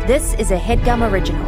This is a HeadGum original.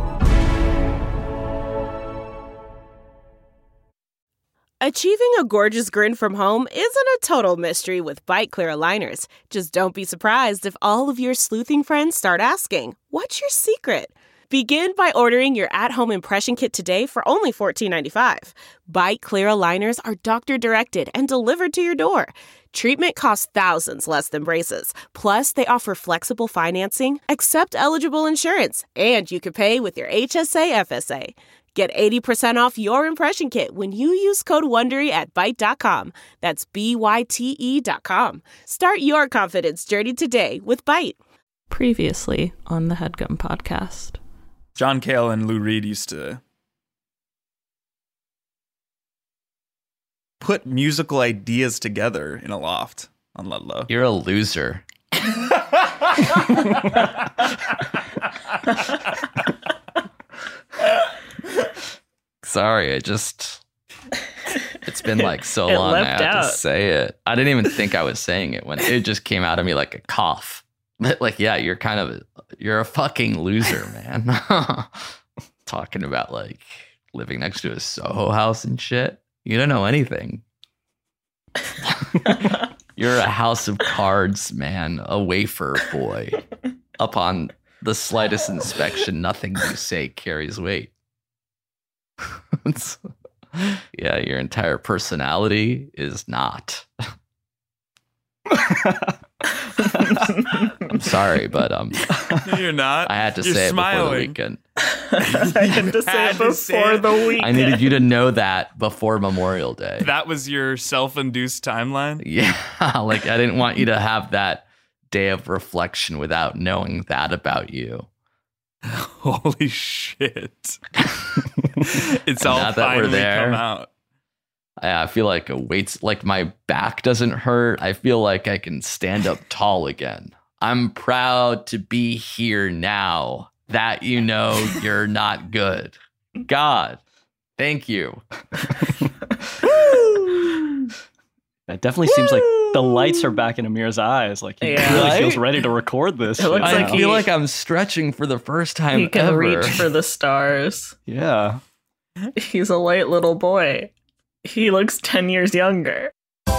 Achieving a gorgeous grin from home isn't a total mystery with Byte Clear aligners. Just don't be surprised if all of your sleuthing friends start asking, "What's your secret?" Begin by ordering your at-home impression kit today for only $14.95. Byte Clear aligners are doctor-directed and delivered to your door. Treatment costs thousands less than braces. Plus, they offer flexible financing, accept eligible insurance, and you can pay with your HSA FSA. Get 80% off your impression kit when you use code WONDERY at Byte.com. That's BYTE.com. Start your confidence journey today with Byte. Previously on the HeadGum podcast. John Cale and Lou Reed used to put musical ideas together in a loft on Ludlow. You're a loser. Sorry, it's been like so long I have to say it. I didn't even think I was saying it when it just came out of me like a cough. Like, yeah, you're a fucking loser, man. Talking about like living next to a Soho house and shit. You don't know anything. You're a house of cards, man. A wafer boy. Upon the slightest inspection, nothing you say carries weight. Yeah, your entire personality is not. I'm sorry, but you're not. I had to you're say smiling. It before the weekend. I had to say it before the weekend. I needed you to know that before Memorial Day. That was your self-induced timeline? Yeah, like I didn't want you to have that day of reflection without knowing that about you. Holy shit. It's all now that we're finally there, come out. I feel like like my back doesn't hurt. I feel like I can stand up tall again. I'm proud to be here now that you know you're not good. God, thank you. It definitely seems like the lights are back in Amir's eyes. Like he really feels ready to record this. I feel like I'm stretching for the first time he can ever. reach for the stars. Yeah. He's a light little boy. He looks 10 years younger.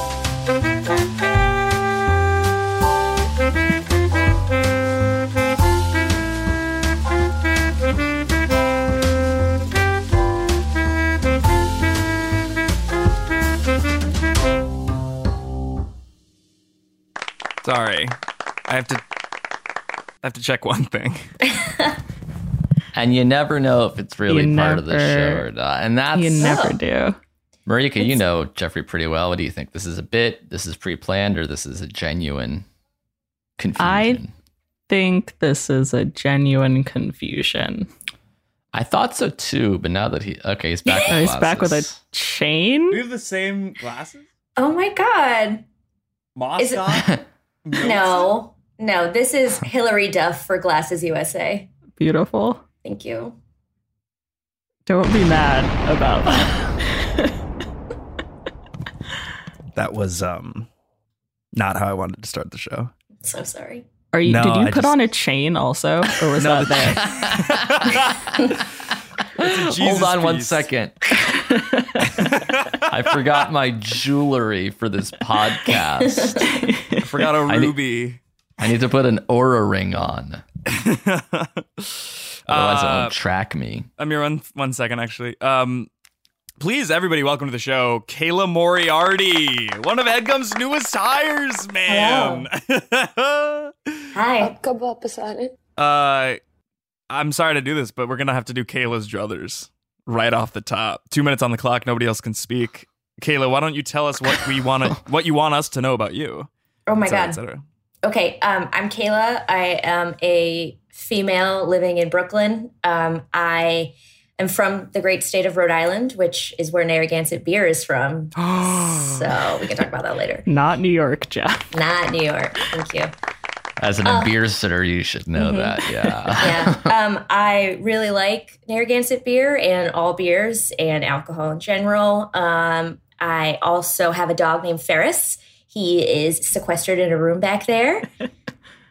Sorry. I have to check one thing. And you never know if it's really part of the show or not. And that's... You never do. Marika, you know Jeffrey pretty well. What do you think? This is a bit, this is pre-planned, or this is a genuine confusion? I think this is a genuine confusion. I thought so too, but now that he's back with glasses. He's back with a chain? We have the same glasses? Oh my God. Moscow? No, this is Hillary Duff for Glasses USA. Beautiful. Thank you. Don't be mad about that. That was not how I wanted to start the show. So sorry. Did you put on a chain also? Or was that there? Hold on 1 second. I forgot my jewelry for this podcast. I forgot a ruby. I need to put an Oura ring on. Otherwise it won't track me. Amir, one second, actually. Please, everybody, welcome to the show, Kayla Moriarty, one of HeadGum's newest hires, man. Hi. I'm sorry to do this, but we're going to have to do Kayla's druthers right off the top. 2 minutes on the clock. Nobody else can speak. Kayla, why don't you tell us what what you want us to know about you? Oh, my God. Okay, I'm Kayla. I am a female living in Brooklyn. I am from the great state of Rhode Island, which is where Narragansett beer is from. So we can talk about that later. Not New York, Jeff. Not New York. Thank you. As a beer sitter, you should know that. Yeah. Yeah. I really like Narragansett beer and all beers and alcohol in general. I also have a dog named Ferris. He is sequestered in a room back there.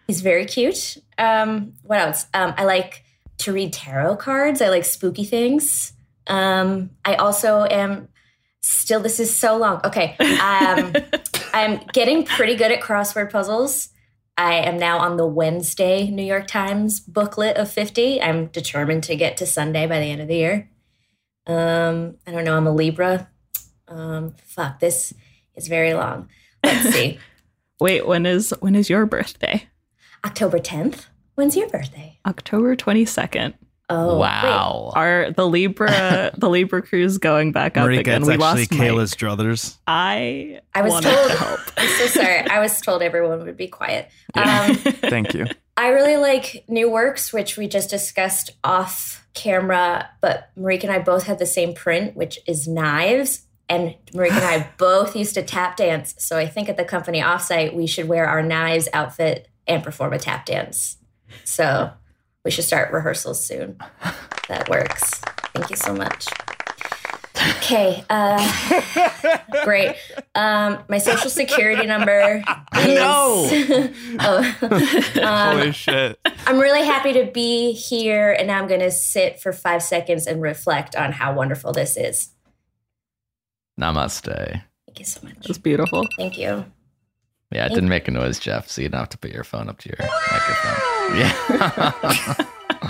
He's very cute. What else? I like to read tarot cards. I like spooky things. I also am still, this is so long. Okay. I'm getting pretty good at crossword puzzles. I am now on the Wednesday New York Times booklet of 50. I'm determined to get to Sunday by the end of the year. I don't know. I'm a Libra. This is very long. Let's see. Wait, when is your birthday? October 10th. When's your birthday? October 22nd. Oh, wow! Are the Libra crew's going back up Marika, again? It's we actually lost Kayla's druthers. I was told. To help. I'm so sorry. I was told everyone would be quiet. Thank you. I really like New Works, which we just discussed off camera. But Marika and I both had the same print, which is Knives. And Marika and I both used to tap dance. So I think at the company offsite, we should wear our Knives outfit and perform a tap dance. So we should start rehearsals soon. That works. Thank you so much. Okay. Great. My social security number is... No! Holy shit. I'm really happy to be here, and now I'm going to sit for 5 seconds and reflect on how wonderful this is. Namaste. Thank you so much. It's beautiful. Thank you. Yeah, it didn't make a noise, Jeff, so you don't have to put your phone up to your microphone. Yeah.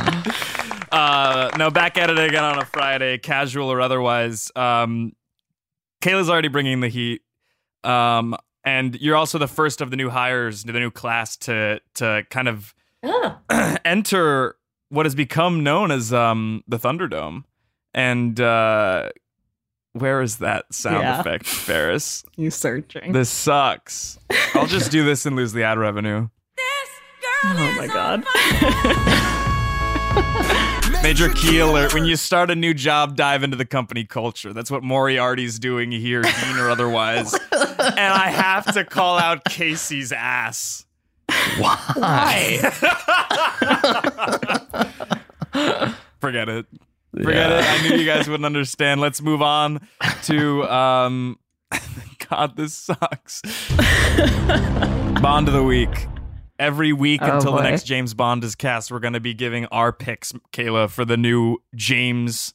No, back at it again on a Friday, casual or otherwise. Kayla's already bringing the heat. And you're also the first of the new hires, the new class to kind of enter what has become known as the Thunderdome. And where is that sound effect, Ferris? You searching. This sucks. I'll just do this and lose the ad revenue. Oh my God. Major key alert. When you start a new job, dive into the company culture. That's what Moriarty's doing here, Dean or otherwise. And I have to call out Casey's ass. Why? Forget it. Forget it. I knew you guys wouldn't understand. Let's move on to God, this sucks. Bond of the week. Every week until the next James Bond is cast, we're going to be giving our picks, Kayla, for the new James.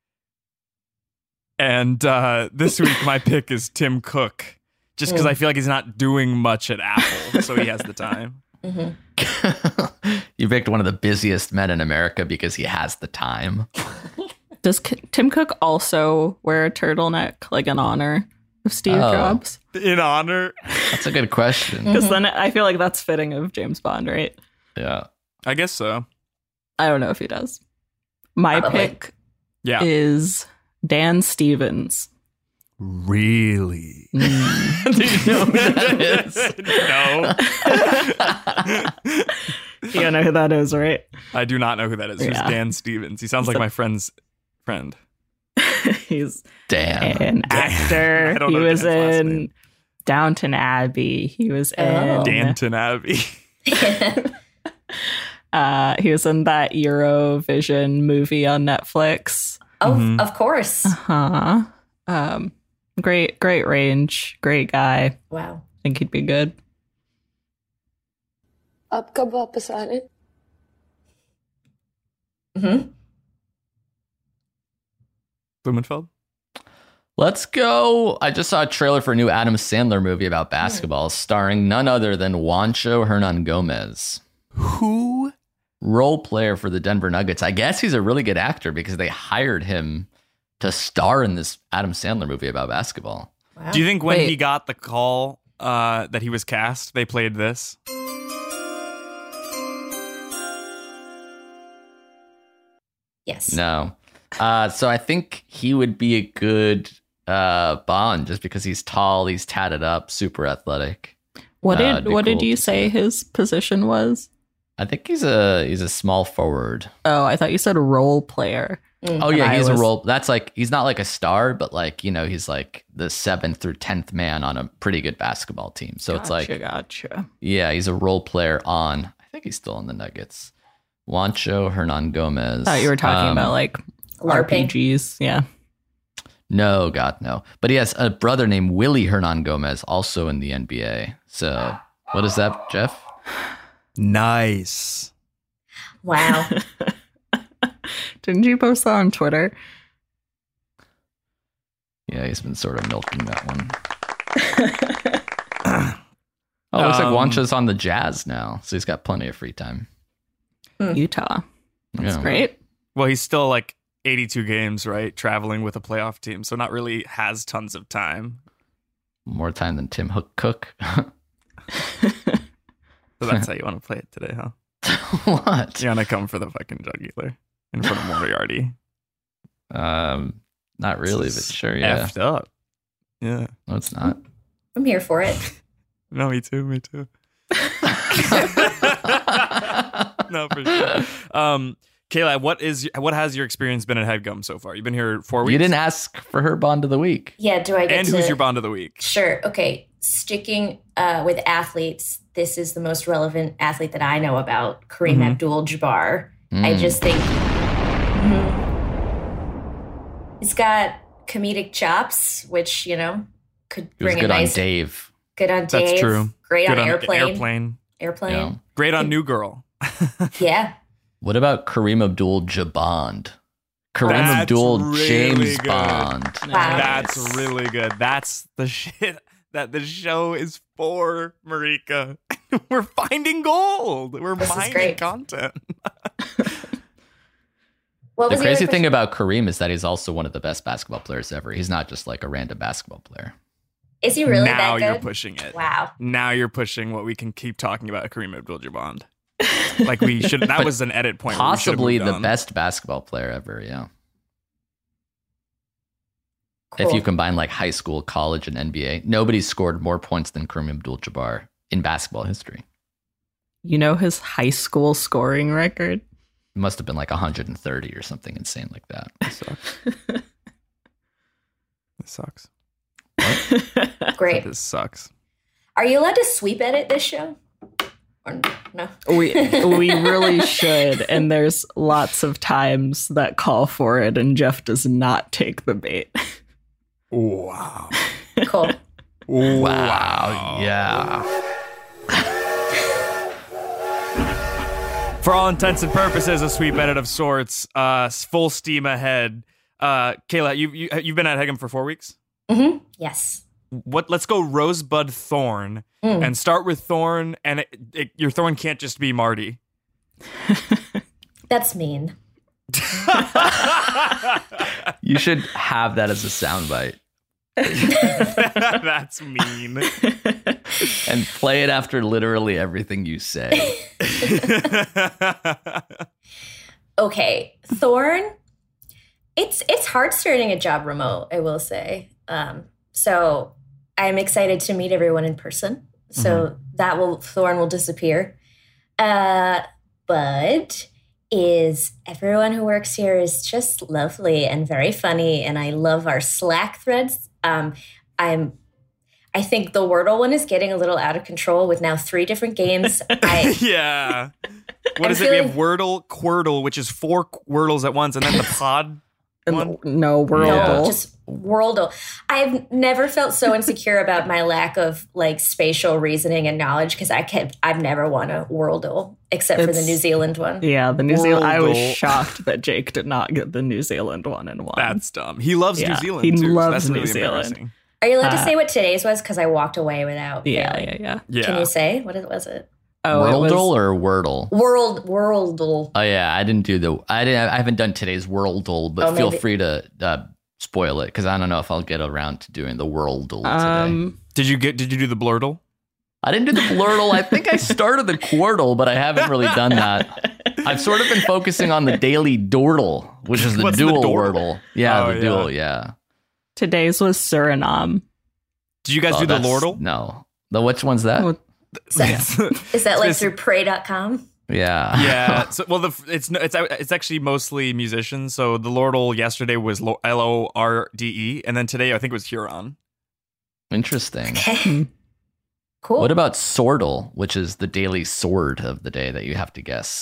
And this week, my pick is Tim Cook, just because I feel like he's not doing much at Apple, so he has the time. Mm-hmm. You picked one of the busiest men in America because he has the time. Does Tim Cook also wear a turtleneck, like in honor of Steve Jobs? In honor? That's a good question. Because then I feel like that's fitting of James Bond, right? Yeah. I guess so. I don't know if he does. My pick is Dan Stevens. Really? Do you know who that No. You don't know who that is, right? I do not know who that is. Who's Dan Stevens? He sounds like my friend's friend. He's Dan. an actor. I don't He know was Dan's last in name. Downton Abbey. He was in Danton Abbey. he was in that Eurovision movie on Netflix. Oh, of course. Great range. Great guy. Wow. I think he'd be good. आप कब वापस आ रहे? Blumenfeld? Let's go. I just saw a trailer for a new Adam Sandler movie about basketball starring none other than Juancho Hernangomez. Who? Role player for the Denver Nuggets. I guess he's a really good actor because they hired him to star in this Adam Sandler movie about basketball. Wow. Do you think when he got the call that he was cast, they played this? Yes. No. So I think he would be a good Bond just because he's tall, he's tatted up, super athletic. What did you say his position was? I think he's a small forward. Oh, I thought you said role player. Oh yeah, he's a role. That's like he's not like a star, but like he's like the 7th or 10th man on a pretty good basketball team. So it's like gotcha. Yeah, he's a role player on. I think he's still in the Nuggets. Juancho Hernangomez. I thought you were talking about like LARPing. RPGs. Yeah. No, God, no. But he has a brother named Willie Hernangomez, also in the NBA. So what is that, Jeff? Nice. Wow. Didn't you post that on Twitter? Yeah, he's been sort of milking that one. Oh, it looks like Wancha's on the Jazz now, so he's got plenty of free time. Utah. That's great. Well, he's still like 82 games, right? Traveling with a playoff team, so not really has tons of time. More time than Tim Cook. So that's how you want to play it today, huh? What? You want to come for the fucking jugular in front of Moriarty? Not really, but sure, yeah. Effed up. Yeah. No, it's not. I'm here for it. No, me too. No, for sure. Kayla, what has your experience been at HeadGum so far? You've been here 4 weeks. You didn't ask for her Bond of the Week. Yeah, do I get to... And who's your Bond of the Week? Sure. Okay. Sticking with athletes, this is the most relevant athlete that I know about, Kareem Abdul-Jabbar. I just think he's got comedic chops, which, could bring a nice... Good on Dave. Good on Dave. That's true. Great Good on Airplane. Yeah. Great on New Girl. Yeah. What about Kareem Abdul-Jabbar? Kareem Abdul really James good. Bond. Wow. That's really good. That's the shit that the show is for, Marika. We're finding gold. We're mining content. The crazy thing about Kareem is that he's also one of the best basketball players ever. He's not just like a random basketball player. Is he really that good? Now you're pushing it. Wow. Now you're pushing what we can keep talking about Kareem Abdul-Jabbar. Like we should. That was an edit point. Possibly the best basketball player ever. Yeah. Cool. If you combine like high school, college, and NBA, nobody's scored more points than Kareem Abdul-Jabbar in basketball history. You know his high school scoring record? It must have been like 130 or something insane like that. It sucks. Great. This sucks. Are you allowed to sweep edit this show? Or no? We really should, and there's lots of times that call for it, and Jeff does not take the bait. Wow. Cool. Wow. Yeah. For all intents and purposes, a sweep edit of sorts. Full steam ahead. Kayla, you've been at HeadGum for 4 weeks? Mm-hmm. Yes. Let's go Rosebud Thorn and start with Thorn, and your Thorn can't just be Marty. That's mean. You should have that as a soundbite. That's mean. And play it after literally everything you say. Okay, Thorn. It's hard starting a job remote, I will say. So I'm excited to meet everyone in person. So Thorn will disappear. But everyone who works here is just lovely and very funny, and I love our Slack threads. I think the Wordle one is getting a little out of control with now 3 different games. Yeah. What is it? We have Wordle, Quirtle, which is 4 Wordles at once, and then the pod one? No, Worldle. No, just Worldle. I've never felt so insecure about my lack of like spatial reasoning and knowledge because I've never won a Worldle except for the New Zealand one. Yeah, the New Zealand. I was shocked that Jake did not get the New Zealand one and won. That's dumb. He loves New Zealand. He too, loves so New Zealand. Are you allowed to say what today's was? Because I walked away without. Yeah. Can you say what was it? Oh, Worldle or Wordle? Worldle. Oh yeah, I haven't done today's Worldle, but feel free to spoil it because I don't know if I'll get around to doing the Worldle today. Did you do the Blurtle? I didn't do the Blurtle. I think I started the Quirtle, but I haven't really done that. I've sort of been focusing on the daily Dordle, which is the dual Wordle. Yeah, dual. Yeah. Today's was Suriname. Did you guys do the Lordle? No. Which one's that? Is that like through pray.com? Yeah. Yeah. So, well, it's actually mostly musicians. So the Lordle yesterday was LORDE, and then today I think it was Huron. Interesting. Okay. Cool. What about Swordle, which is the daily sword of the day that you have to guess?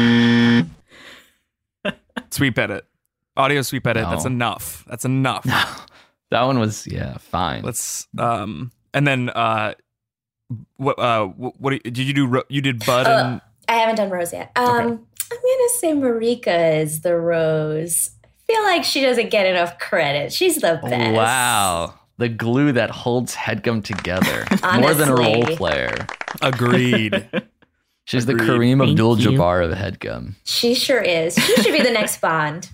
Sweep edit. Audio sweep edit. No. That's enough. That one was fine. Let's and then what did you do? You did Bud and I haven't done Rose yet. I'm going to say Marika is the Rose. I feel like she doesn't get enough credit. She's the best. Wow. The glue that holds HeadGum together. More than a role player. Agreed. She's the Kareem Abdul-Jabbar of HeadGum. She sure is. She should be the next Bond.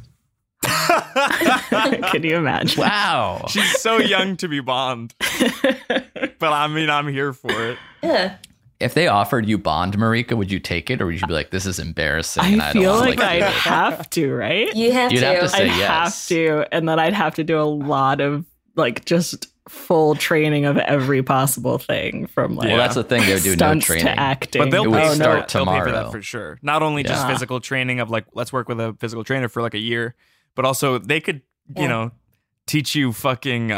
Can you imagine? Wow. She's so young to be Bond. But I mean, I'm here for it. Yeah. If they offered you Bond, Marika, would you take it? Or would you be like, this is embarrassing? I feel like I'd have to, right? You'd have to say I'd yes. have to. And then I'd have to do a lot of like just full training of every possible thing from like well, that's the thing. They would do no stunts training. to acting. But they'll would pay start They'll pay for tomorrow. that for sure. Not only just physical training of like, let's work with a physical trainer for like a year, but also they could, you know, teach you fucking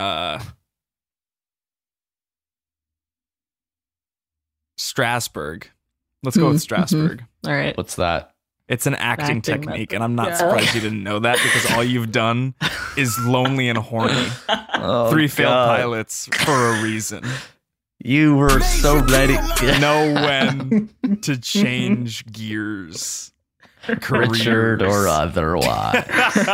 Strasbourg. Let's go with Strasbourg. All right. What's that? It's an acting technique, method. and I'm not surprised you didn't know that because all you've done is lonely and horny. 3 failed pilots for a reason. You were so ready. Know when to change gears. Richard or otherwise.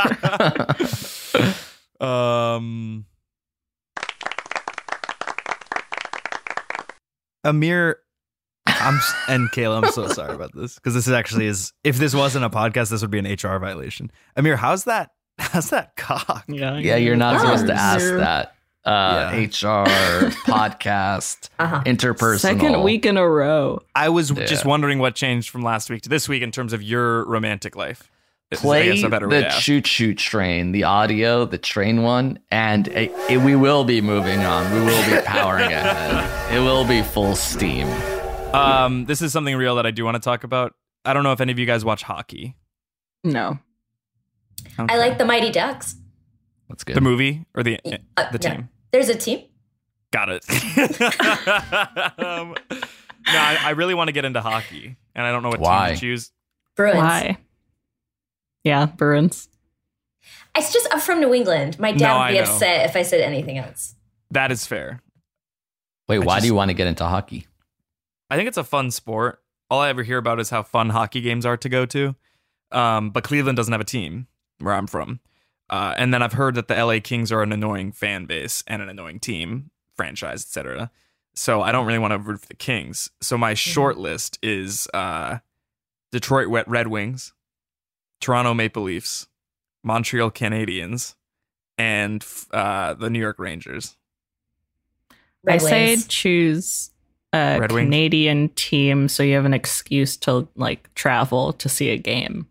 Amir, and Kayla, I'm so sorry about this because this is actually if this wasn't a podcast, this would be an HR violation. Amir, how's that cock? Yeah, you're not supposed to ask that. HR, podcast, interpersonal. Second week in a row. I was just wondering what changed from last week to this week in terms of your romantic life. Play the choo-choo train, the audio, the train one, and we will be moving on. We will be powering ahead. It will be full steam. This is something real that I do want to talk about. I don't know if any of you guys watch hockey. No. Okay. I like the Mighty Ducks. That's good. The movie or the team? No. There's a team. Got it. No, I really want to get into hockey, and I don't know what team to choose. Bruins. Why? Yeah, Bruins. I'm from New England. My dad would be upset if I said anything else. That is fair. Wait, why do you want to get into hockey? I think it's a fun sport. All I ever hear about is how fun hockey games are to go to. But Cleveland doesn't have a team where I'm from. And then I've heard that the LA Kings are an annoying fan base and an annoying team, franchise, etc. So I don't really want to root for the Kings. So my short list is Detroit Red Wings, Toronto Maple Leafs, Montreal Canadiens, and the New York Rangers. I say choose a Canadian team so you have an excuse to like travel to see a game.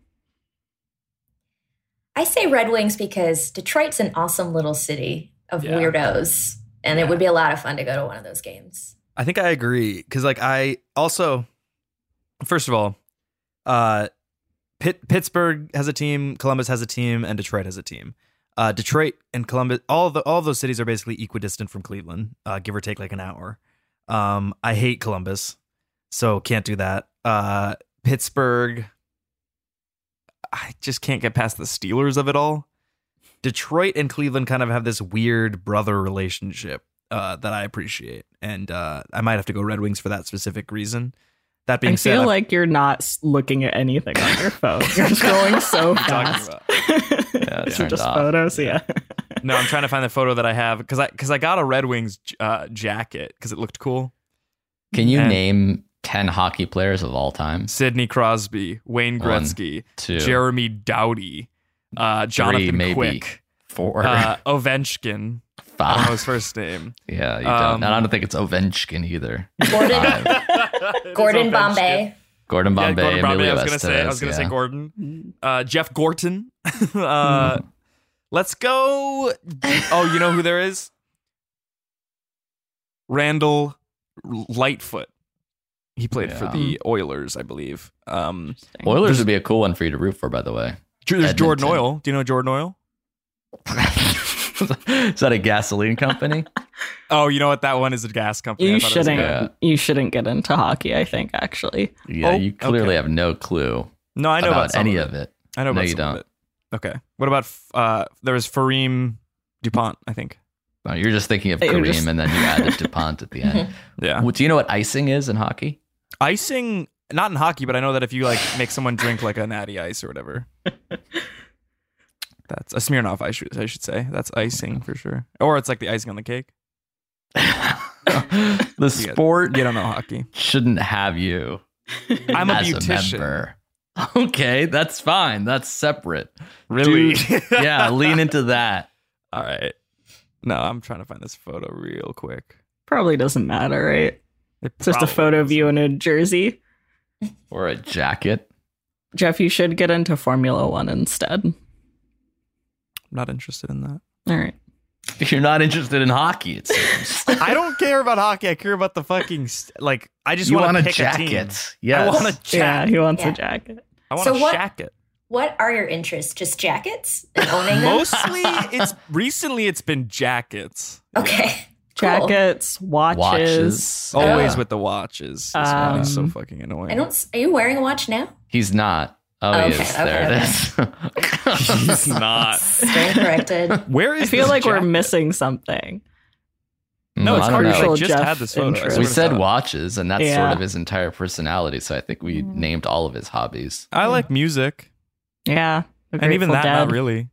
I say Red Wings because Detroit's an awesome little city of weirdos, and it would be a lot of fun to go to one of those games. I think I agree because, like, I also, first of all, Pittsburgh has a team, Columbus has a team, and Detroit has a team. Detroit and Columbus, all of those cities are basically equidistant from Cleveland, give or take like an hour. I hate Columbus, so can't do that. Pittsburgh, I just can't get past the Steelers of it all. Detroit and Cleveland kind of have this weird brother relationship that I appreciate, and I might have to go Red Wings for that specific reason. That being said, I feel like you're not looking at anything on your phone. You're scrolling so fast. These are just photos. Yeah. No, I'm trying to find the photo that I have because I got a Red Wings jacket because it looked cool. Can you name 10 hockey players of all time? Sidney Crosby, Wayne Gretzky, Jeremy Doughty, Jonathan Quick, 4, Ovechkin. 5. I don't know his first name. Yeah, you don't. And I don't think it's Ovechkin either. Gordon Bombay. Gordon Bombay. I was gonna say Gordon. Jeff Gorton. Let's go. Oh, you know who there is? Randall Lightfoot. He played for the Oilers, I believe. Oilers would be a cool one for you to root for, by the way. There's Jordan Oil. Do you know Jordan Oil? Is that a gasoline company? Oh, you know what? That one is a gas company. You shouldn't get into hockey, I think, actually. Yeah, you clearly have no clue. No, I know about any of it. I know about some of it. Okay. What about there was Fareem DuPont, I think. Oh, you're just thinking of Kareem and then you added DuPont at the end. Yeah. Do you know what icing is in hockey? Icing, not in hockey, but I know that if you like make someone drink like a Natty Ice or whatever, that's a Smirnoff. I should say that's icing for sure, or it's like the icing on the cake. The sport you don't know hockey shouldn't have you. I'm a as beautician. A member. Okay, that's fine. That's separate. Really? Dude, yeah, lean into that. All right. No, I'm trying to find this photo real quick. Probably doesn't matter, right? It's just a photo of you in a jersey. Or a jacket. Jeff, you should get into Formula One instead. I'm not interested in that. All right. You're not interested in hockey, it seems. I don't care about hockey. I care about the fucking I just want to pick a team. Yes. I want a jacket. Yeah, he wants a jacket. I want a jacket. What are your interests? Just jackets and owning them? Mostly, it's been jackets. Okay. Cool. Jackets, watches. Always with the watches. It's so fucking annoying. Are you wearing a watch now? He's not. Oh, he is. There it is. He's not. Stand corrected. Where is I feel like jacket? we're missing something. No, it's crucial. I just Jeff had this photo. We said watches, and that's sort of his entire personality. So I think we named all of his hobbies. I like music. Yeah. And even that, not really.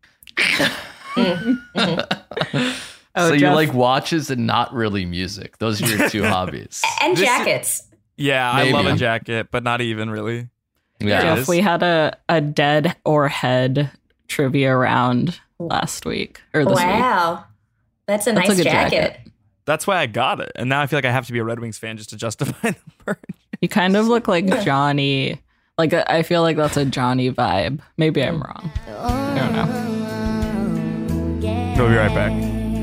So you like watches and not really music. Those are your two hobbies. And jackets. Yeah, Maybe. I love a jacket, but not even really. Yeah. Jeff, we had a dead or head trivia round last week. Or this week. Wow. That's a nice jacket. That's why I got it. And now I feel like I have to be a Red Wings fan just to justify the merch. You kind of look like Johnny. Like, I feel like that's a Johnny vibe. Maybe I'm wrong. I don't know. We'll be right back.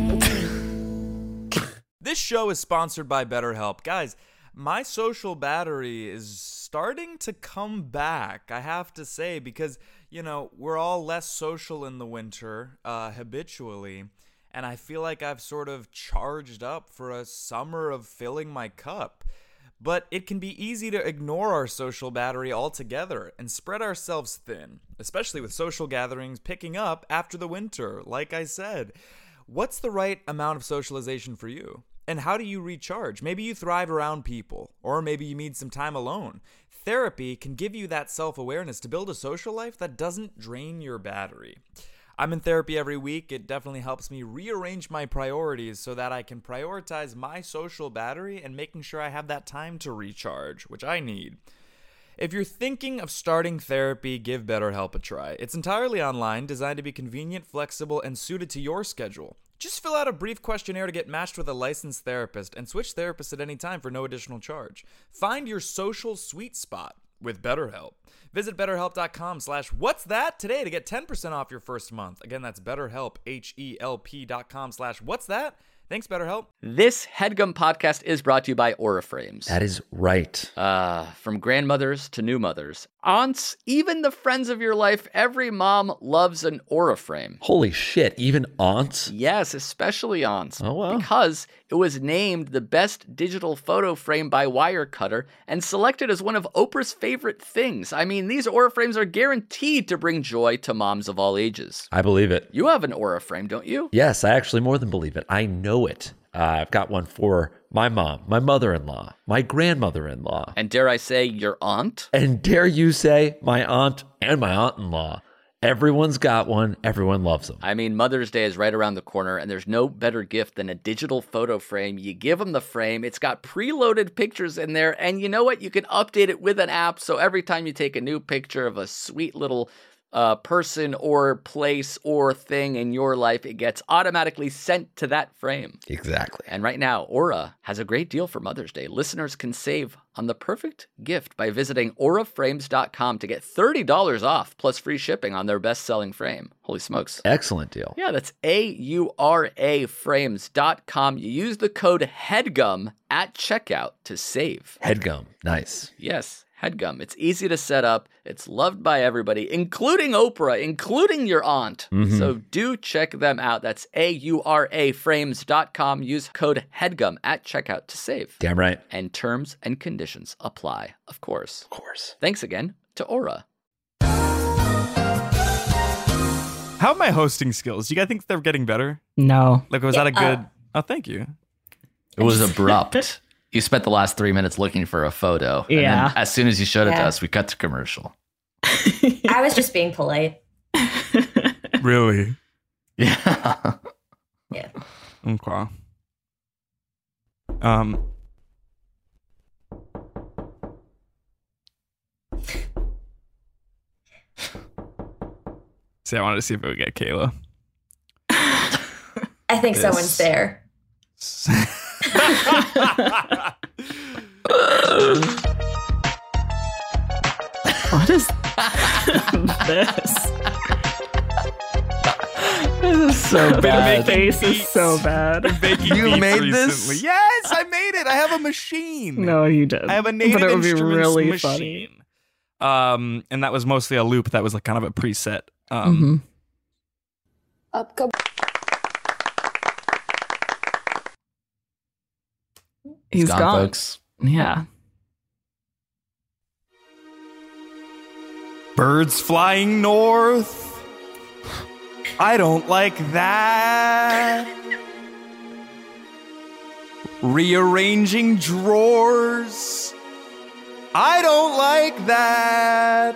This show is sponsored by BetterHelp. Guys, my social battery is starting to come back, I have to say, because, we're all less social in the winter habitually. And I feel like I've sort of charged up for a summer of filling my cup. But it can be easy to ignore our social battery altogether and spread ourselves thin, especially with social gatherings picking up after the winter, like I said. What's the right amount of socialization for you? And how do you recharge? Maybe you thrive around people, or maybe you need some time alone. Therapy can give you that self-awareness to build a social life that doesn't drain your battery. I'm in therapy every week. It definitely helps me rearrange my priorities so that I can prioritize my social battery and making sure I have that time to recharge, which I need. If you're thinking of starting therapy, give BetterHelp a try. It's entirely online, designed to be convenient, flexible, and suited to your schedule. Just fill out a brief questionnaire to get matched with a licensed therapist and switch therapists at any time for no additional charge. Find your social sweet spot with BetterHelp. Visit BetterHelp.com/what's-that today to get 10% off your first month. Again, that's BetterHelp, HELP.com/what's-that. Thanks, BetterHelp. This HeadGum podcast is brought to you by Aura Frames. That is right. From grandmothers to new mothers, aunts, even the friends of your life, every mom loves an Aura frame. Holy shit, even aunts? Yes, especially aunts. Oh, wow. Because it was named the best digital photo frame by Wirecutter and selected as one of Oprah's favorite things. I mean, these Aura frames are guaranteed to bring joy to moms of all ages. I believe it. You have an Aura frame, don't you? Yes, I actually more than believe it. I know it. I've got one for my mom, my mother-in-law, my grandmother-in-law. And dare I say, your aunt? And dare you say, my aunt and my aunt-in-law. Everyone's got one. Everyone loves them. I mean, Mother's Day is right around the corner, and there's no better gift than a digital photo frame. You give them the frame. It's got preloaded pictures in there, and you know what? You can update it with an app, so every time you take a new picture of a sweet little person or place or thing in your life, it gets automatically sent to that frame. Exactly. And right now, Aura has a great deal for Mother's Day. Listeners can save on the perfect gift by visiting auraframes.com to get $30 off plus free shipping on their best-selling frame. Holy smokes. Excellent deal. Yeah, that's auraframes.com. You use the code HEADGUM at checkout to save. HeadGum. Nice. Yes. HeadGum. It's easy to set up. It's loved by everybody, including Oprah, including your aunt. Mm-hmm. So do check them out. That's auraframes.com. Use code HEADGUM at checkout to save. Damn right. And terms and conditions apply, of course. Of course. Thanks again to Aura. How are my hosting skills? Do you guys think they're getting better? No. Like, was that a good... Oh, thank you. It was abrupt. You spent the last 3 minutes looking for a photo. Yeah. And then as soon as you showed it to us, we cut to commercial. I was just being polite. Really? Yeah. Yeah. Okay. See, I wanted to see if it would get Kayla. I think someone's there. What is this? This is so bad. My face is so bad. You made this? Recently. Yes, I made it. I have a machine. No, you didn't. I have a native but it would be instruments really machine. funny. And that was mostly a loop. That was like kind of a preset. He's gone, folks. Yeah. Birds flying north. I don't like that. Rearranging drawers. I don't like that.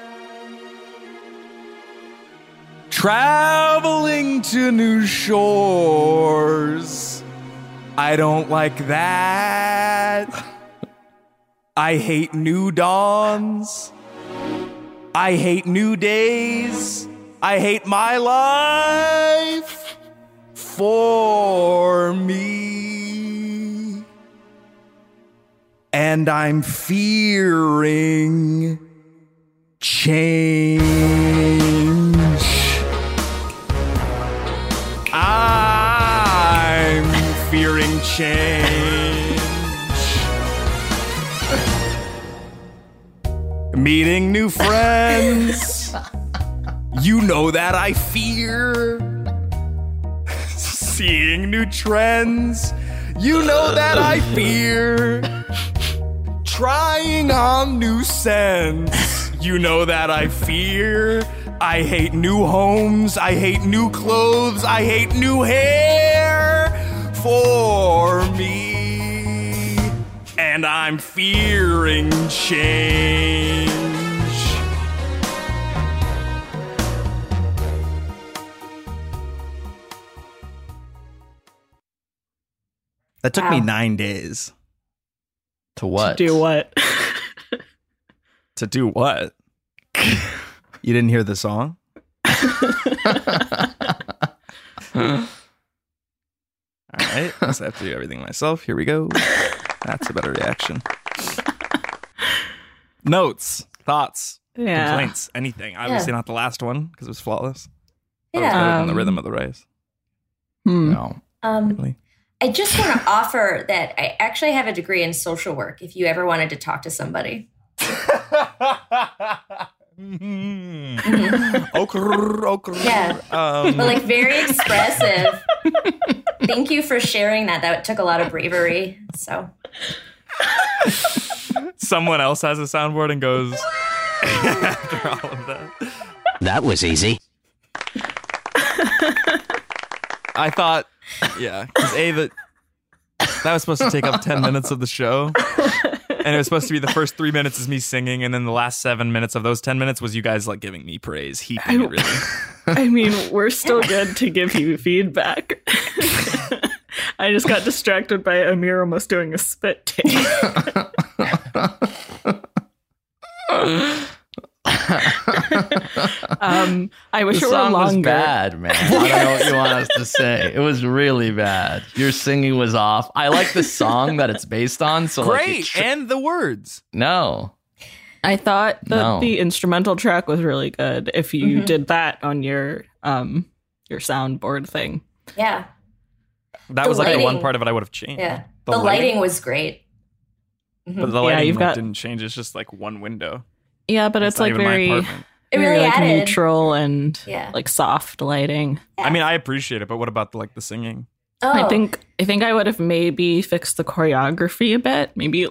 Traveling to new shores. I don't like that. I hate new dawns. I hate new days. I hate my life for me. And I'm fearing change. I'm fearing change. Meeting new friends. You know that I fear. Seeing new trends. You know that I fear. Trying on new scents. You know that I fear. I hate new homes. I hate new clothes. I hate new hair for me. And I'm fearing change. That took me 9 days. To what? To do what? To do what? You didn't hear the song? All right, I just have to do everything myself. Here we go. That's a better reaction. Notes, thoughts, complaints, anything. Obviously not the last one because it was flawless. But it was better than the rhythm of the race. No. Really. I just want to offer that I actually have a degree in social work if you ever wanted to talk to somebody. Okay. Yeah. But like very expressive. Thank you for sharing that. That took a lot of bravery. So Someone else has a soundboard and goes after all of that. That was easy. I thought, because that was supposed to take up 10 minutes of the show. And it was supposed to be the first 3 minutes is me singing, and then the last 7 minutes of those 10 minutes was you guys like giving me praise, heaping it really. I mean, we're still good to give you feedback. I just got distracted by Amir almost doing a spit take. I wish it were longer. Was bad, man. I don't know what you want us to say. It was really bad. Your singing was off. I like the song that it's based on. So great, and the words. No. I thought that the instrumental track was really good. If you did that on your soundboard thing, yeah, that was like the one part of it I would have changed. Yeah, the lighting was great. But the lighting didn't change. It's just like one window. Yeah, but it's like very, it really like added neutral and like soft lighting. Yeah. I mean, I appreciate it, but what about the singing? Oh. I think I would have maybe fixed the choreography a bit. Maybe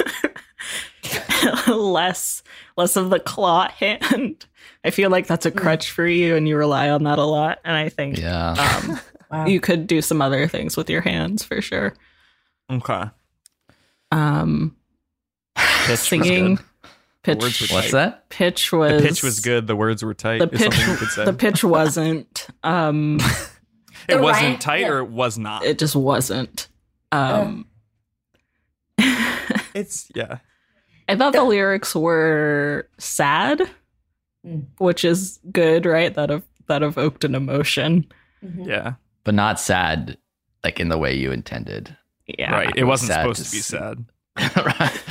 less of the claw hand. I feel like that's a crutch for you, and you rely on that a lot. And I think wow. you could do some other things with your hands for sure. Okay. Singing. Pitch. What's that? Pitch was. The pitch was good. The words were tight. The pitch wasn't. It wasn't tight, or it was not. It just wasn't. It's I thought the lyrics were sad, which is good, right? That evoked an emotion. Mm-hmm. Yeah, but not sad, like in the way you intended. Yeah, right. It wasn't supposed to be sad. Right.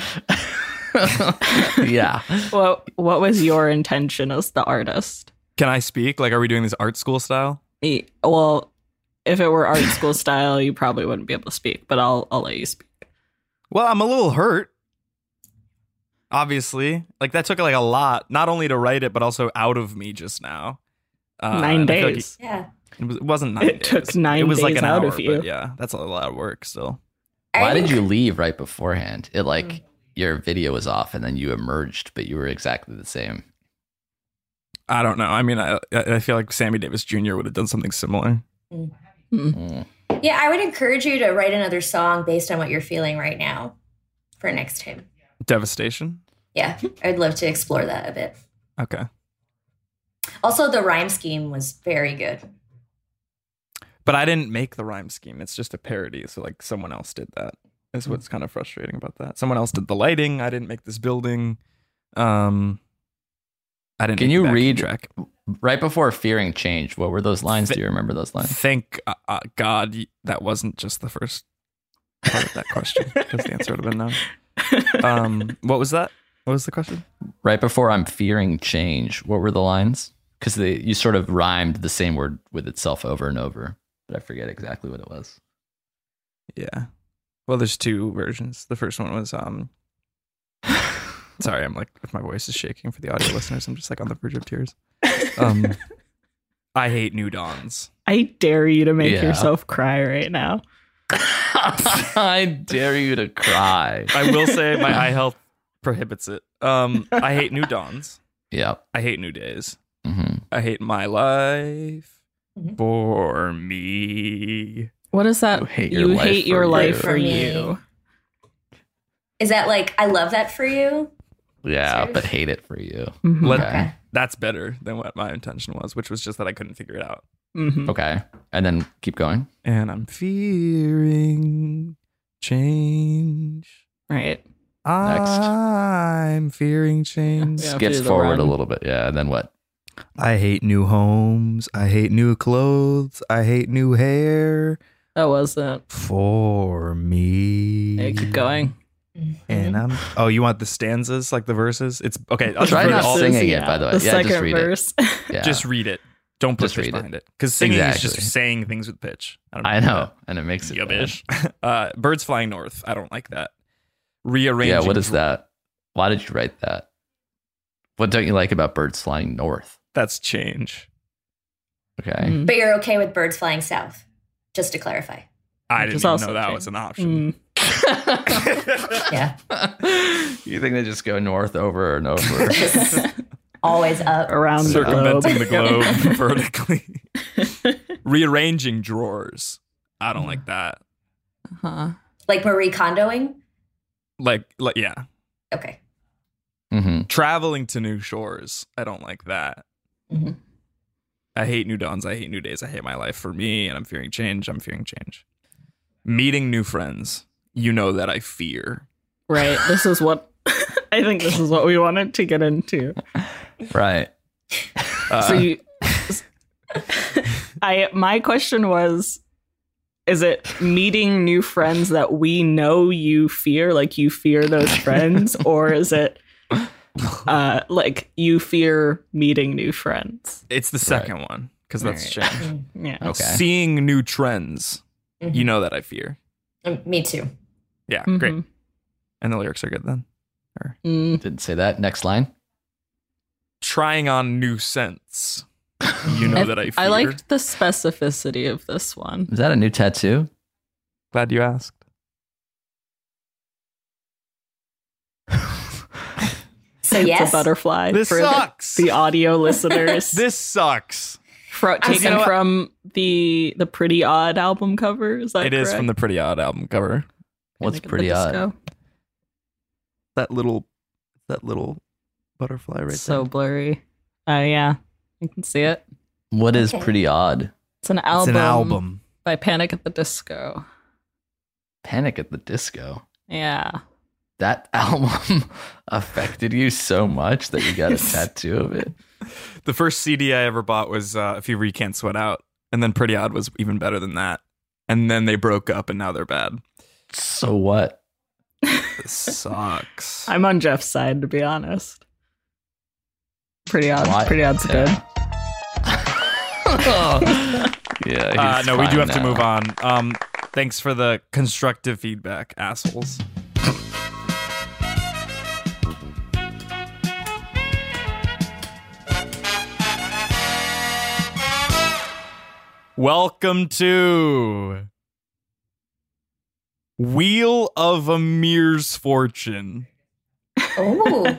Yeah. What was your intention as the artist? Can I speak? Like, are we doing this art school style? Well, if it were art school style, you probably wouldn't be able to speak, but I'll let you speak. Well, I'm a little hurt. Obviously, like that took like a lot, not only to write it, but also out of me just now. 9 days. It wasn't 9 days. It took 9 days. It was like an out hour, of you. But yeah, that's a lot of work still. Why did you leave right beforehand? It like your video was off and then you emerged, but you were exactly the same. I don't know. I mean, I feel like Sammy Davis Jr. would have done something similar. Yeah, I would encourage you to write another song based on what you're feeling right now for next time. Devastation? Yeah, I'd love to explore that a bit. Okay. Also, the rhyme scheme was very good. But I didn't make the rhyme scheme. It's just a parody. So like someone else did that. Is what's kind of frustrating about that. Someone else did the lighting. I didn't make this building. I didn't. Can you read track right before Fearing Change? What were those lines? Do you remember those lines? Thank God that wasn't just the first part of that question, because the answer would have been no. What was that? What was the question? Right before I'm fearing change. What were the lines? Because you sort of rhymed the same word with itself over and over, but I forget exactly what it was. Yeah. Well, there's two versions. The first one was sorry, I'm like, if my voice is shaking for the audio listeners, I'm just like on the verge of tears. I hate new dawns. I dare you to make yourself cry right now. I dare you to cry. I will say my eye health prohibits it. I hate new dawns. Yeah. I hate new days. Mm-hmm. I hate my life for me. What is that? You hate your life for you. Is that like, I love that for you? Yeah, Seriously? but hate it for you. Mm-hmm. Okay. That's better than what my intention was, which was just that I couldn't figure it out. Mm-hmm. Okay. And then keep going. And I'm fearing change. Right. I'm fearing change. Yeah, skips forward a little bit. Yeah. And then what? I hate new homes. I hate new clothes. I hate new hair. That was it. For me. Hey, keep going. And I'm. Oh, you want the stanzas, like the verses? It's okay. I'll try not singing it, by the way. The second just read verse. It. Yeah. Just read it. Don't put pitch behind it. Because singing is just saying things with pitch. I know. And it makes it bitch. Birds Flying North. I don't like that. Rearranging. Yeah, what is that? Why did you write that? What don't you like about Birds Flying North? That's change. Okay. But you're okay with birds flying south, just to clarify. I didn't even know that was an option. Yeah. You think they just go north over and over? Always up. Around circumventing the globe vertically. Rearranging drawers. I don't like that. Uh-huh. Like Marie Kondoing? Like yeah. Okay. Mm-hmm. Traveling to new shores. I don't like that. Mm-hmm. I hate new dawns. I hate new days. I hate my life for me, and I'm fearing change. I'm fearing change. Meeting new friends. You know that I fear. Right. This is what I think. This is what we wanted to get into. Right. My question was, is it meeting new friends that we know you fear, like you fear those friends, or is it like you fear meeting new friends? It's the second one, because that's change. Yeah. Okay. Seeing new trends. Mm-hmm. You know that I fear. Me too. Yeah, great. And the lyrics are good then. Didn't say that. Next line. Trying on new scents. You know that I fear. I liked the specificity of this one. Is that a new tattoo? Glad you asked. So yes. It's a butterfly. This sucks. The audio listeners. This sucks. Taken from the Pretty Odd album cover. Is that correct? It is from the Pretty Odd album cover. What's Pretty Odd? that little butterfly right so there. Blurry. Yeah, you can see it. What is Pretty Odd? It's an album. It's an album by Panic at the Disco. Panic at the Disco. Yeah. That album affected you so much that you got a tattoo of it. The first CD I ever bought was If You Re Can't Sweat Out, and then Pretty Odd was even better than that. And then they broke up, and now they're bad. So what? This sucks. I'm on Jeff's side, to be honest. Pretty Odd. Why? Pretty Odd's good. Yeah. No, we do have to move on. Thanks for the constructive feedback, assholes. Welcome to Wheel of Amir's Fortune. Oh.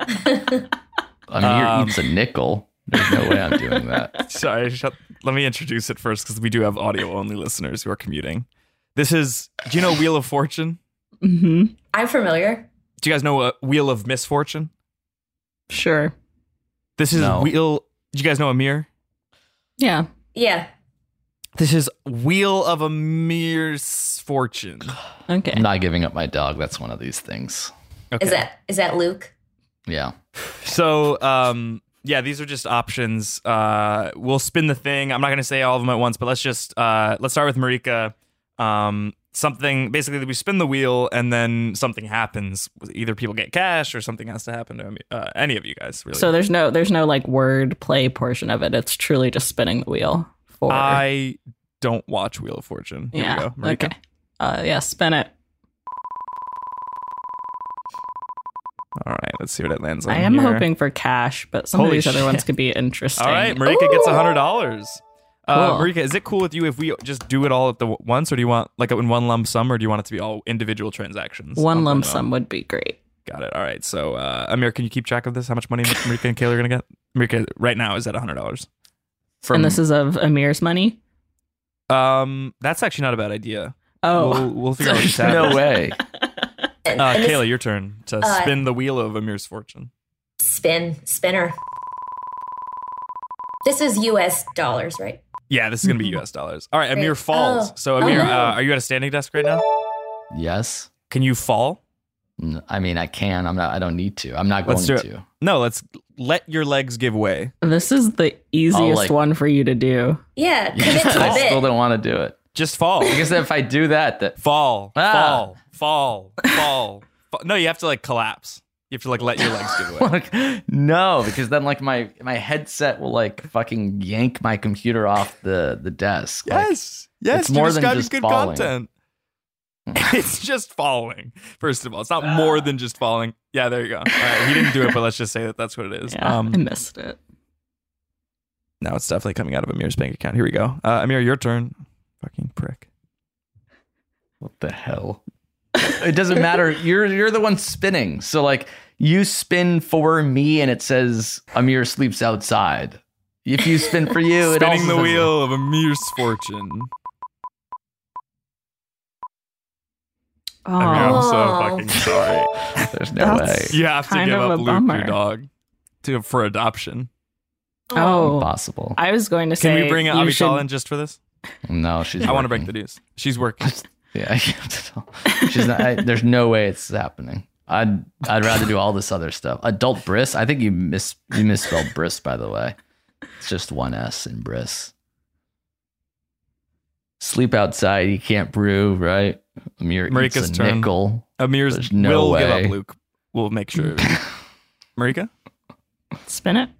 Amir eats a nickel. There's no way I'm doing that. Sorry, let me introduce it first because we do have audio-only listeners who are commuting. This is, do you know Wheel of Fortune? Mm-hmm. I'm familiar. Do you guys know Wheel of Misfortune? Sure. This is Wheel, do you guys know Amir? Yeah. Yeah. This is Wheel of Amir's Fortune. Okay. I'm not giving up my dog. That's one of these things. Okay. Is that Luke? Yeah. So, yeah, these are just options. We'll spin the thing. I'm not going to say all of them at once, but let's start with Marika. Something, basically, we spin the wheel and then something happens. Either people get cash or something has to happen to any of you guys, really. So there's no like word play portion of it. It's truly just spinning the wheel. I don't watch Wheel of Fortune. Here we go. Marika. Okay. Yeah, spin it. All right, let's see what it lands on. I am here. hoping for cash, but some of these other ones could be interesting. All right, Marika gets $100. Cool. Marika, is it cool with you if we just do it all at the once, or do you want like in one lump sum, or do you want it to be all individual transactions? One lump sum would be great. Got it. All right. So, Amir, can you keep track of this? How much money Marika and Kayla are going to get? Marika right now is at $100. And this is of Amir's money? That's actually not a bad idea. Oh. We'll figure out what's happening. No way. Kayla, your turn to spin the wheel of Amir's fortune. Spinner. This is US dollars, right? Yeah, this is going to be US dollars. All right, Amir falls. So, Amir, are you at a standing desk right now? Yes. Can you fall? I mean, I can. I don't need to. I'm not going to. No, let's let your legs give way. This is the easiest one for you to do. Yeah, commit to I still don't want to do it. Just fall. Because if I do that fall. No, you have to like collapse. You have to like let your legs give way. No, because then like my headset will like fucking yank my computer off the desk. Yes. It's more than just good falling. Content. It's just falling. First of all, it's not more than just falling. Yeah, there you go. All right, he didn't do it, but let's just say that that's what it is. Yeah, I missed it. Now it's definitely coming out of Amir's bank account. Here we go. Amir, your turn. Fucking prick. What the hell? It doesn't matter. You're the one spinning. So like you spin for me and it says Amir sleeps outside. If you spin for you, it also spinning the wheel of Amir's fortune. Oh. Amir, I'm so fucking sorry. There's no way. You have to give up Luke, your dog, for adoption. Oh, impossible. I was going to say, can we bring Avital in just for this? No, she's. I want to break the news. She's working. Yeah, she's not. There's no way it's happening. I'd rather do all this other stuff. Adult Briss. I think you misspelled Briss, by the way. It's just one S in Briss. Sleep outside. You can't brew, right? Amir Marika's eats a nickel. Amir's no will way. give up Luke. We'll make sure. Marika? Spin it.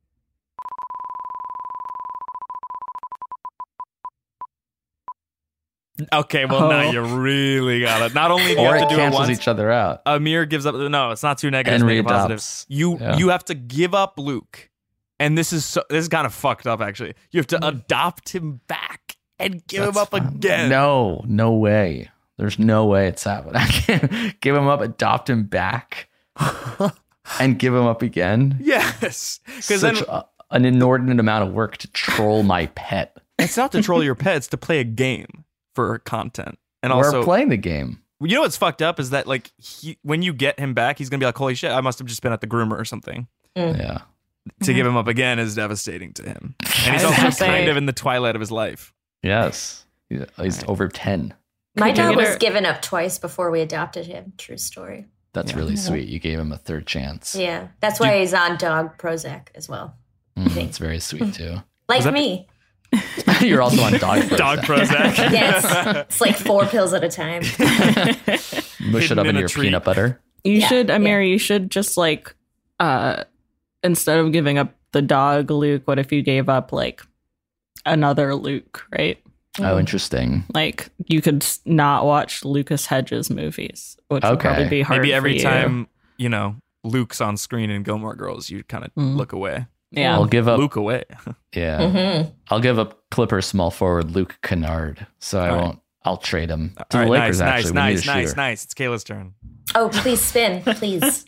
Okay, well now you really got it. Not only do you have to do it once, each other out. Amir gives up. No, it's not too negative. Make it positive. You have to give up Luke, and this is kind of fucked up. Actually, you have to adopt him back and give him up again. No way. There's no way it's happening. I can't give him up, adopt him back, and give him up again. Yes, because then an inordinate amount of work to troll my pet. It's not to troll your pet; it's to play a game for content. And we're also playing the game. You know what's fucked up is that like when you get him back, he's gonna be like, holy shit, I must have just been at the groomer or something. Yeah. To give him up again is devastating to him. And he's also kind of in the twilight of his life. Yes. He's over 10. My dog was given up twice before we adopted him. True story. That's really sweet. You gave him a third chance. Yeah. That's why he's on dog Prozac as well. That's very sweet too. Like me. You're also on dog Prozac. Dog Prozac. Yes. It's like 4 pills at a time. Mush it up in your peanut butter. You should, Amir, you should just like, instead of giving up the dog Luke, what if you gave up like another Luke, right? Oh, interesting. Like you could not watch Lucas Hedges movies, which would probably be hard. Maybe every for time, Luke's on screen in Gilmore Girls, you kind of look away. Yeah. I'll give up Luke away. Yeah. I'll give up Clipper small forward Luke Kennard. So I won't. I'll trade him to the Lakers. Actually, nice. It's Kayla's turn. Oh, please spin, please.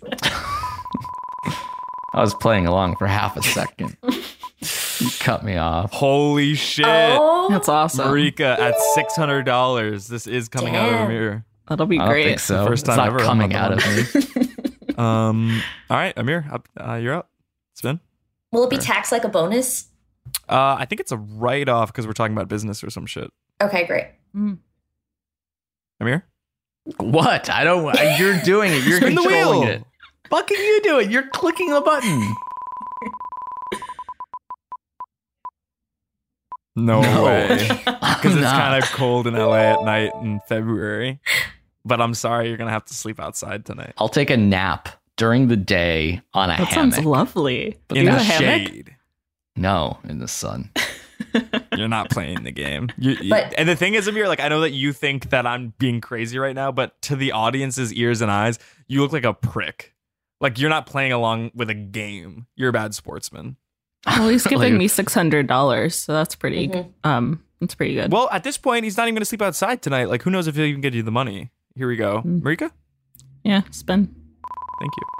I was playing along for half a second. You cut me off. Holy shit. Oh, that's awesome. Marika at $600. This is coming out of Amir. That'll be great. I don't think so. First time it's not ever coming out of me. All right, Amir, you're up. Spin. Will it be taxed like a bonus? I think it's a write-off because we're talking about business or some shit. Okay, great. Amir? What? I don't. You're doing it. You're Spin the controlling wheel. it. Fucking you do it. You're clicking the button. No way. Because it's kind of cold in LA at night in February. But I'm sorry, you're going to have to sleep outside tonight. I'll take a nap during the day on a that hammock. Sounds lovely. In the shade. No, in the sun. You're not playing the game. And the thing is, Amir, like I know that you think that I'm being crazy right now, but to the audience's ears and eyes, you look like a prick. Like you're not playing along with a game. You're a bad sportsman. Well, he's giving me $600, so that's pretty. That's pretty good. Well, at this point, he's not even going to sleep outside tonight. Like, who knows if he'll even get you the money? Here we go, Marika. Yeah, spin. Thank you.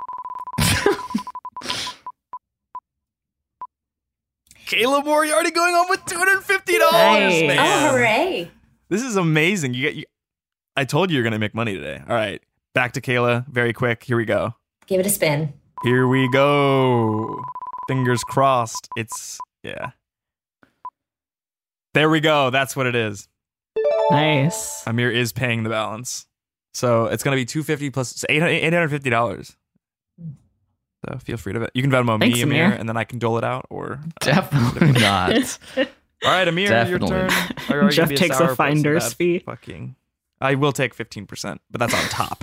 Kayla Moriarty going on with $250, man. Oh, hooray. This is amazing. I told you you're going to make money today. All right. Back to Kayla very quick. Here we go. Give it a spin. Here we go. Fingers crossed. Yeah. There we go. That's what it is. Nice. Amir is paying the balance. So it's going to be $250 plus $850. So feel free to, you can bet on me, Amir, and then I can dole it out, or definitely not. All right, Amir, Definitely. your turn. Jeff takes a finder's fee. I will take 15%, but that's on top.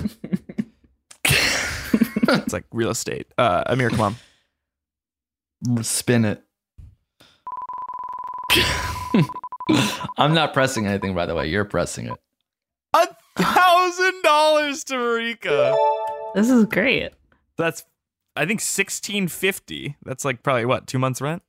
It's like real estate. Amir, come on. Spin it. I'm not pressing anything, by the way. You're pressing it. $1,000 to Marika. This is great. That's, I think, $1,650. That's like probably what, 2 months rent?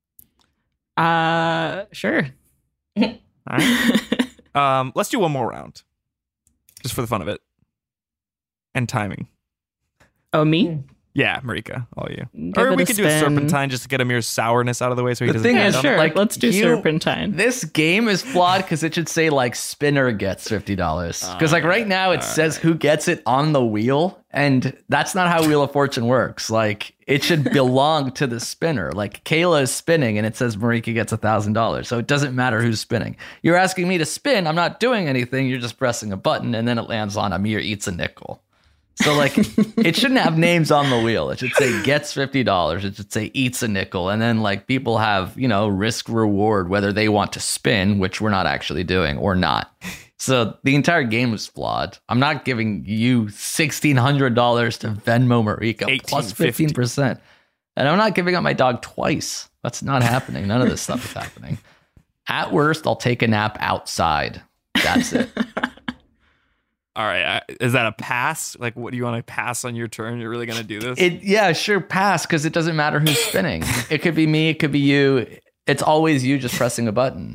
Sure. All right. Let's do one more round, just for the fun of it, and timing. Oh, me? Yeah, Marika, all you. Give or we a could do a spin. serpentine just to get Amir's sourness out of the way, so he The doesn't. thing is, Sure, like, let's do serpentine. This game is flawed because it should say like spinner gets $50. Because like right now it says who gets it on the wheel, and that's not how Wheel of Fortune works. Like it should belong to the spinner. Like Kayla is spinning, and it says Marika gets $1,000, so it doesn't matter who's spinning. You're asking me to spin. I'm not doing anything. You're just pressing a button, and then it lands on Amir eats a nickel. So, like, it shouldn't have names on the wheel. It should say gets $50. It should say eats a nickel. And then, like, people have, risk reward, whether they want to spin, which we're not actually doing, or not. So the entire game is flawed. I'm not giving you $1,600 to Venmo Marika plus 15%. And I'm not giving up my dog twice. That's not happening. None of this stuff is happening. At worst, I'll take a nap outside. That's it. All right. Is that a pass? Like, what do you want to pass on your turn? You're really going to do this? Yeah, sure. Pass, because it doesn't matter who's spinning. It could be me. It could be you. It's always you just pressing a button.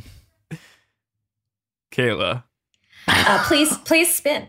Kayla. Please spin.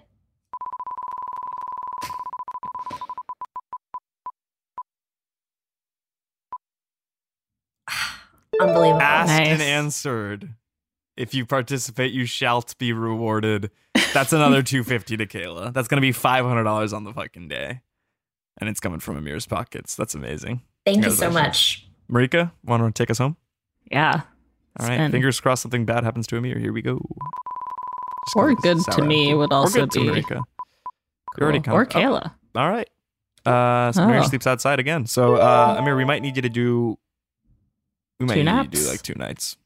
Unbelievable. Asked and answered. If you participate, you shalt be rewarded. That's another $250 to Kayla. That's going to be $500 on the fucking day. And it's coming from Amir's pockets. That's amazing. Thank you so much. Marika, want to take us home? Yeah. All right. Fingers crossed something bad happens to Amir. Here we go. Or good to me would also or good be. To Marika. Cool. Already or Kayla. All right. So Amir sleeps outside again. So Amir, we might need you to do. We might need you to do like 2 nights.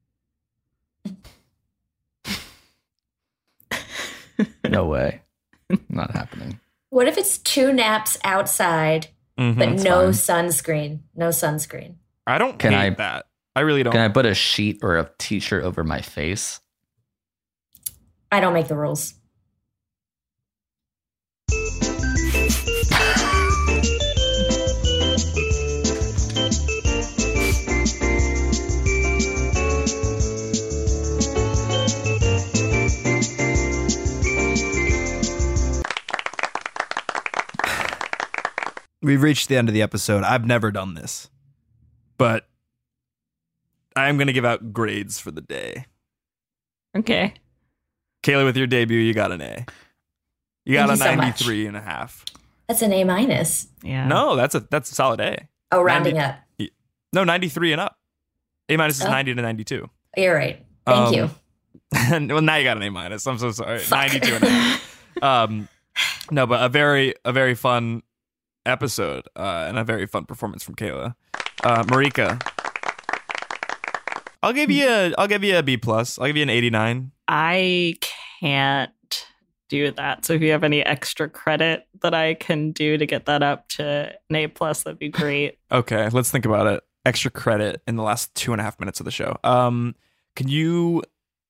No way. Not happening. What if it's 2 naps outside, but no sunscreen? No sunscreen. I don't hate that. I really don't. Can I put a sheet or a t-shirt over my face? I don't make the rules. We've reached the end of the episode. I've never done this, but I'm going to give out grades for the day. Okay. Kayla, with your debut, you got an A. You got a 93 and a half. That's an A-. Yeah. No, that's a solid A. Oh, rounding up. No, 93 and up. A- is 90 to 92. You're right. Thank you. Well, now you got an A-. I'm so sorry. Fuck. 92 and a half. No, but a very fun episode and a very fun performance from Kayla. Marika, I'll give you a B+. I'll give you an 89. I can't do that. So if you have any extra credit that I can do to get that up to an A+, that'd be great. Okay, let's think about it. Extra credit in the last 2.5 minutes of the show. Can you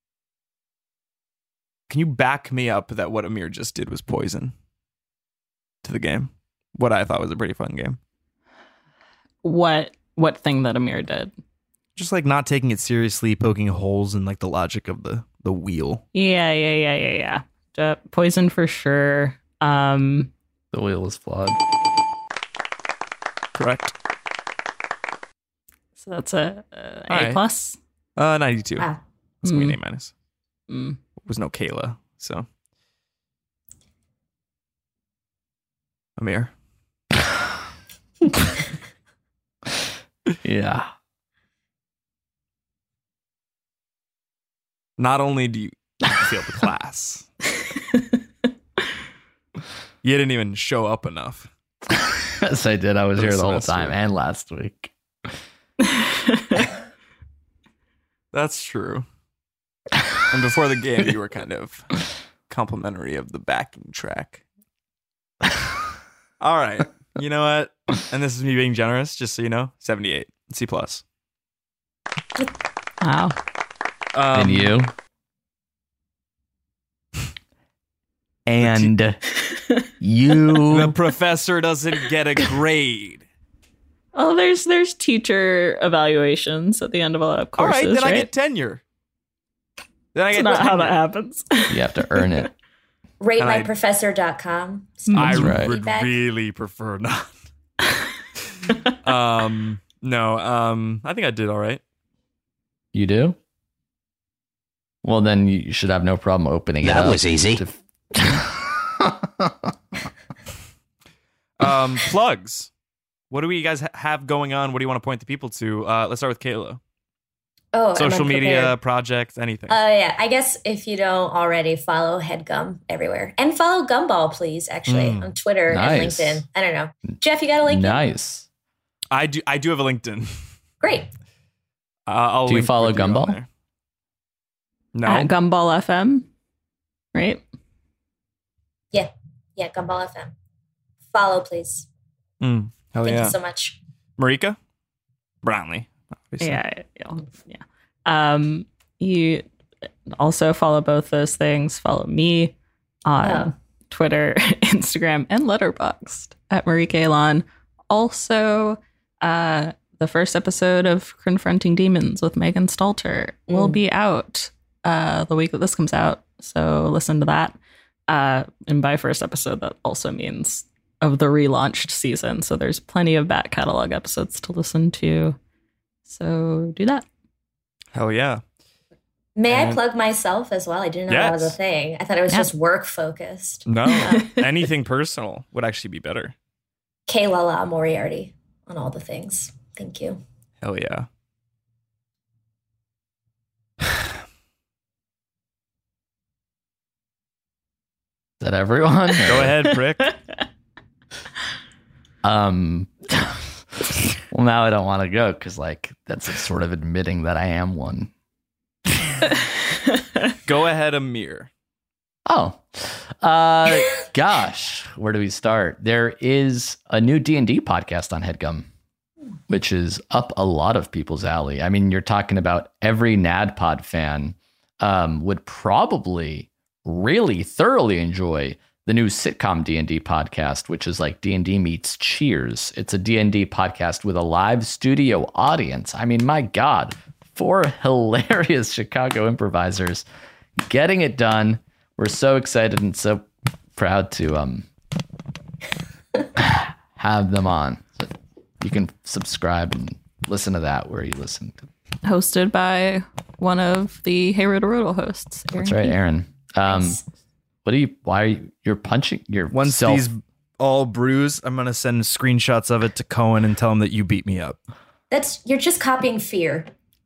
back me up that what Amir just did was poison to the game? What I thought was a pretty fun game. What thing that Amir did? Just like not taking it seriously, poking holes in like the logic of the wheel. Yeah. Poison for sure. The wheel is flawed. Correct. So that's a A+. Right. 92. Wow. That's gonna be an A-. Was no Kayla, so Amir. Yeah. Not only do you fail the class, you didn't even show up enough. Yes, I did. I was here the whole time and last week. That's true. And before the game, you were kind of complimentary of the backing track. All right. You know what? And this is me being generous, just so you know. 78. C+. Wow. And you? And you? The professor doesn't get a grade. Oh, there's teacher evaluations at the end of a lot of courses. All right, then right? I get tenure. Then I That's get not tenure. how that happens. You have to earn it. RateMyProfessor.com. I right. would really prefer not. No. I think I did all right. You do? Well, then you should have no problem opening it up. That was easy. Plugs. What do we guys have going on? What do you want to point the people to? Let's start with Kayla. Oh, social media, projects, anything. Yeah. I guess if you don't already, follow HeadGum everywhere. And follow Gumball, please, actually, on Twitter nice. and LinkedIn. I don't know. Jeff, you got a LinkedIn? Nice. I do have a LinkedIn. Great. I'll do you link follow with you on Gumball? there. No. At Gumball FM, right? Yeah, Gumball FM. Follow, please. Hell Thank yeah. you so much. Marika? Brownlee. Obviously. Yeah. You also follow both those things. Follow me on Twitter, Instagram, and Letterboxd at Marika Elon. Also, the first episode of Confronting Demons with Megan Stalter will be out the week that this comes out. So listen to that. And by first episode, that also means of the relaunched season. So there's plenty of back catalog episodes to listen to. So do that. Hell yeah. May I plug myself as well? I didn't know that was a thing. I thought it was just work focused. No, anything personal would actually be better. Kayla Moriarty on all the things. Thank you. Hell yeah. Is that everyone? Go ahead, Brick. Well, now I don't want to go because, like, that's sort of admitting that I am one. Go ahead, Amir. Oh, gosh, where do we start? There is a new D&D podcast on HeadGum, which is up a lot of people's alley. I mean, you're talking about every NADPod fan would probably really thoroughly enjoy the new sitcom D&D podcast, which is like D&D meets Cheers. It's a D&D podcast with a live studio audience. I mean, my God, 4 hilarious Chicago improvisers getting it done. We're so excited and so proud to have them on. So you can subscribe and listen to that where you listen to. Hosted by one of the Hey Riddle Riddle hosts. Aaron. That's right, Aaron. Nice. You're punching your Once self. these all bruise, I'm going to send screenshots of it to Cohen and tell him that you beat me up. You're just copying Fear.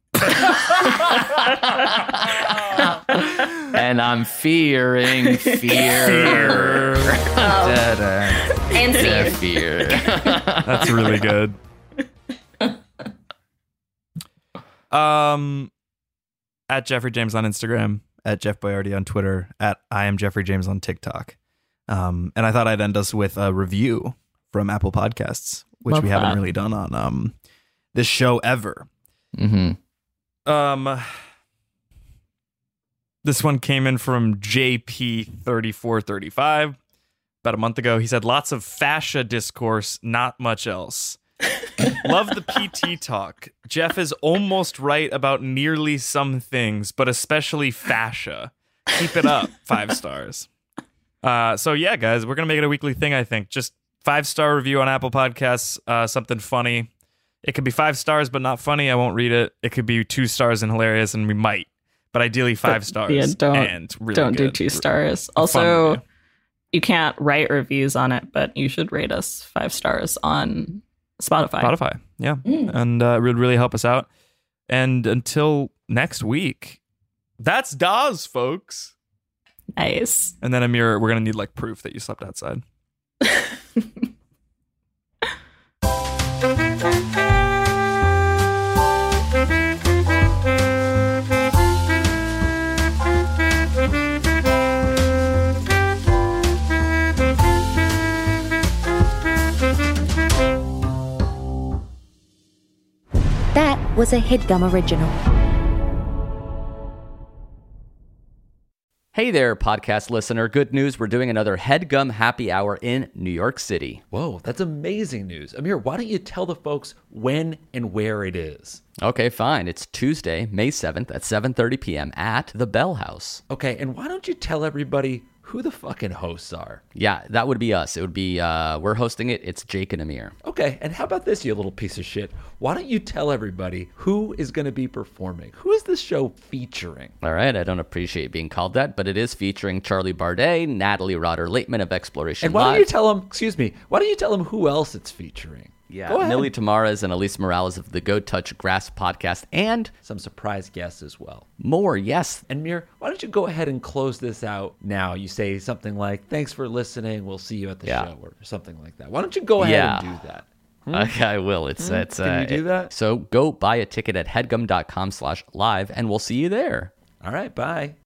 And I'm fearing fear. And fear. Fear. That's really good. At Jeffrey James on Instagram. At Jeff Boyardi on Twitter. At I am Jeffrey James on TikTok. And I thought I'd end us with a review from Apple Podcasts, which we haven't really done on this show ever. Mm-hmm. This one came in from JP3435 about a month ago. He said, lots of fascia discourse, not much else. Love the PT talk. Jeff is almost right about nearly some things, but especially fascia. Keep it up. 5 stars. So yeah, guys, we're going to make it a weekly thing, I think. Just 5-star review on Apple Podcasts, something funny. It could be 5 stars, but not funny. I won't read it. It could be 2 stars and hilarious, and we might. But ideally 5 stars. Yeah, and really don't do good. 2 stars. Also, you can't write reviews on it, but you should rate us 5 stars on Spotify. Yeah. And it would really help us out. And until next week, that's Dawes, folks. Nice. And then Amir, we're going to need like proof that you slept outside. That was a HeadGum original. Hey there, podcast listener. Good news. We're doing another HeadGum Happy Hour in New York City. Whoa, that's amazing news. Amir, why don't you tell the folks when and where it is? Okay, fine. It's Tuesday, May 7th at 7:30 p.m. at the Bell House. Okay, and why don't you tell everybody who the fucking hosts are? Yeah, that would be us. It would be, we're hosting it. It's Jake and Amir. Okay, and how about this, you little piece of shit? Why don't you tell everybody who is going to be performing? Who is this show featuring? All right, I don't appreciate being called that, but it is featuring Charlie Bardet, Natalie Rotter-Lateman of Exploration And why Live. don't you tell them, why don't you tell them who else it's featuring? Yeah, Go ahead. Millie Tamares and Elise Morales of the Go Touch Grass podcast, and some surprise guests as well. More, yes. And Mir, why don't you go ahead and close this out now? You say something like, thanks for listening, we'll see you at the show, or something like that. Why don't you go ahead and do that? Okay, I will. Can you do that? So go buy a ticket at headgum.com/live, and we'll see you there. All right, bye.